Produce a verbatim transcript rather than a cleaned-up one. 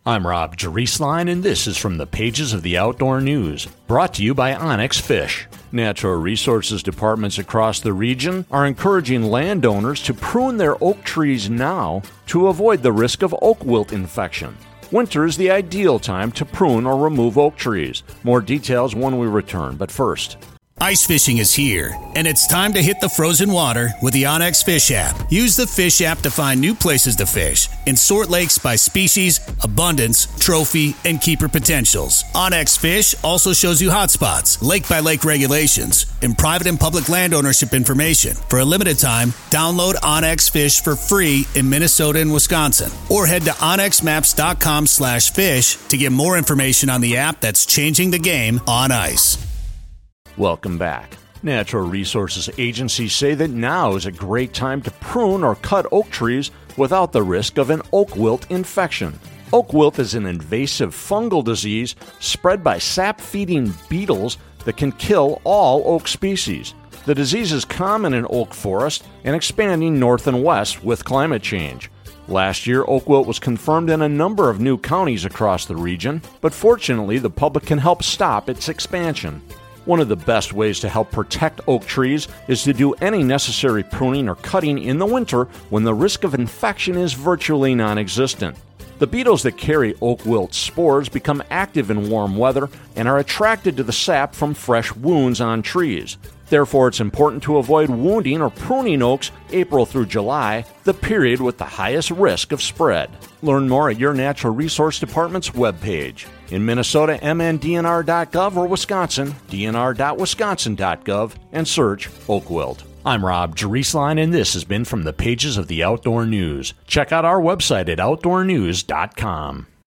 I'm Rob Drieslein, and this is from the pages of the Outdoor News, brought to you by Onyx Fish. Natural resources departments across the region are encouraging landowners to prune their oak trees now to avoid the risk of oak wilt infection. Winter is the ideal time to prune or remove oak trees. More details when we return, but first. Ice fishing is here, and it's time to hit the frozen water with the Onyx Fish app. Use the Fish app to find new places to fish and sort lakes by species, abundance, trophy, and keeper potentials. Onyx Fish also shows you hotspots, lake-by-lake regulations, and private and public land ownership information. For a limited time, download Onyx Fish for free in Minnesota and Wisconsin, or head to onyx maps dot com slash fish to get more information on the app that's changing the game on ice. Welcome back. Natural Resources agencies say that now is a great time to prune or cut oak trees without the risk of an oak wilt infection. Oak wilt is an invasive fungal disease spread by sap-feeding beetles that can kill all oak species. The disease is common in oak forest and expanding north and west with climate change. Last year, oak wilt was confirmed in a number of new counties across the region, but fortunately, the public can help stop its expansion. One of the best ways to help protect oak trees is to do any necessary pruning or cutting in the winter when the risk of infection is virtually non-existent. The beetles that carry oak wilt spores become active in warm weather and are attracted to the sap from fresh wounds on trees. Therefore, it's important to avoid wounding or pruning oaks April through July, the period with the highest risk of spread. Learn more at your Natural Resource Department's webpage. In Minnesota, m n d n r dot gov, or Wisconsin, d n r dot wisconsin dot gov, and search oak wilt. I'm Rob Drieslein, and this has been from the pages of the Outdoor News. Check out our website at outdoor news dot com.